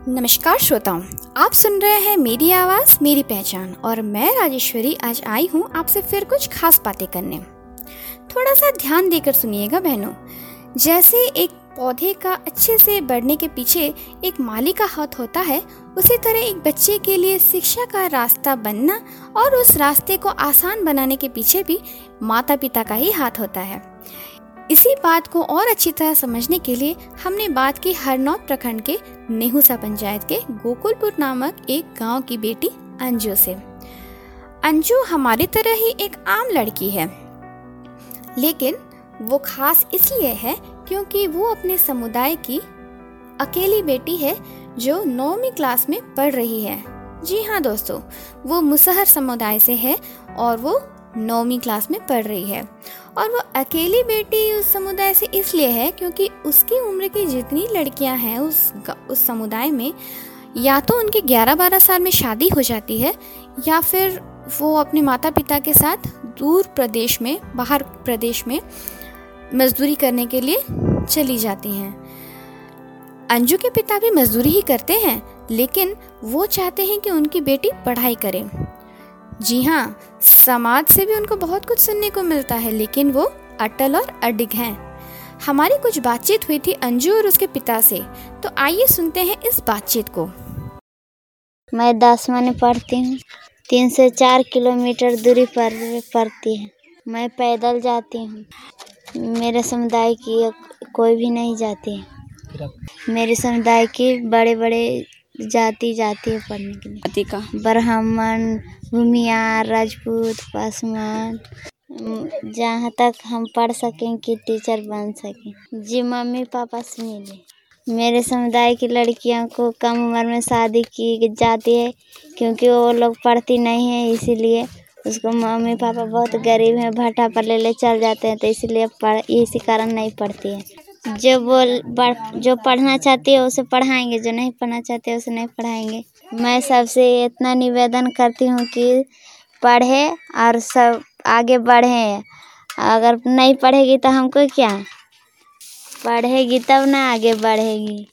नमस्कार श्रोताओं, आप सुन रहे हैं मेरी आवाज़ मेरी पहचान और मैं राजेश्वरी आज आई हूँ आपसे फिर कुछ खास बातें करने। थोड़ा सा ध्यान देकर सुनिएगा बहनों। जैसे एक पौधे का अच्छे से बढ़ने के पीछे एक माली का हाथ होता है, उसी तरह एक बच्चे के लिए शिक्षा का रास्ता बनना और उस रास्ते को आसान बनाने के पीछे भी माता पिता का ही हाथ होता है। इसी बात को और अच्छी तरह समझने के लिए हमने बात की हरनौत प्रखंड के नेहुसा पंचायत के गोकुलपुर नामक एक गांव की बेटी अंजू से। अंजू हमारी तरह ही एक आम लड़की है, लेकिन वो खास इसलिए है क्योंकि वो अपने समुदाय की अकेली बेटी है जो 9वीं क्लास में पढ़ रही है। जी हाँ दोस्तों, वो मुसहर समुदाय से है और वो 9वीं क्लास में पढ़ रही है। और वो अकेली बेटी उस समुदाय से इसलिए है क्योंकि उसकी उम्र की जितनी लड़कियां हैं उस समुदाय में, या तो उनकी 11-12 साल में शादी हो जाती है या फिर वो अपने माता पिता के साथ दूर प्रदेश में, बाहर प्रदेश में मजदूरी करने के लिए चली जाती हैं। अंजू के पिता भी मजदूरी ही करते हैं, लेकिन वो चाहते हैं कि उनकी बेटी पढ़ाई करे। जी हाँ, समाज से भी उनको बहुत कुछ सुनने को मिलता है, लेकिन वो अटल और अडिग हैं। हमारी कुछ बातचीत हुई थी अंजू और उसके पिता से, तो आइए सुनते हैं इस बातचीत को। मैं 10वीं में पढ़ती हूँ। 3 से 4 किलोमीटर दूरी पर पड़ती है। मैं पैदल जाती हूँ। मेरे समुदाय की कोई भी नहीं जाती है। मेरे समुदाय की बड़े बड़े जाति है पढ़ने के लिए। ब्राह्मण, भूमियार, राजपूत, पासवान, जहाँ तक हम पढ़ सकें कि टीचर बन सकें। जी मम्मी पापा से मिले। मेरे समुदाय की लड़कियों को कम उम्र में शादी की जाती है क्योंकि वो लोग पढ़ती नहीं है, इसीलिए उसको मम्मी पापा बहुत गरीब हैं, भट्टा पर ले चल जाते हैं, तो इसीलिए इसी कारण नहीं पढ़ती है। जो पढ़ना चाहती है उसे पढ़ाएंगे, जो नहीं पढ़ना चाहती है उसे नहीं पढ़ाएंगे। मैं सबसे इतना निवेदन करती हूँ कि पढ़े और सब आगे बढ़े। अगर नहीं पढ़ेगी तो हमको क्या, पढ़ेगी तब ना आगे बढ़ेगी।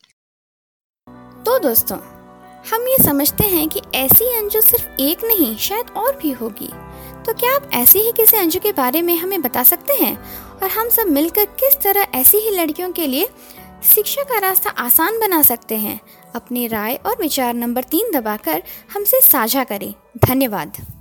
तो दोस्तों, हम ये समझते हैं कि ऐसी अंजू सिर्फ एक नहीं, शायद और भी होगी। तो क्या आप ऐसी ही किसी अंजू के बारे में हमें बता सकते हैं, और हम सब मिलकर किस तरह ऐसी ही लड़कियों के लिए शिक्षा का रास्ता आसान बना सकते हैं? अपनी राय और विचार नंबर 3 दबाकर हमसे साझा करें। धन्यवाद।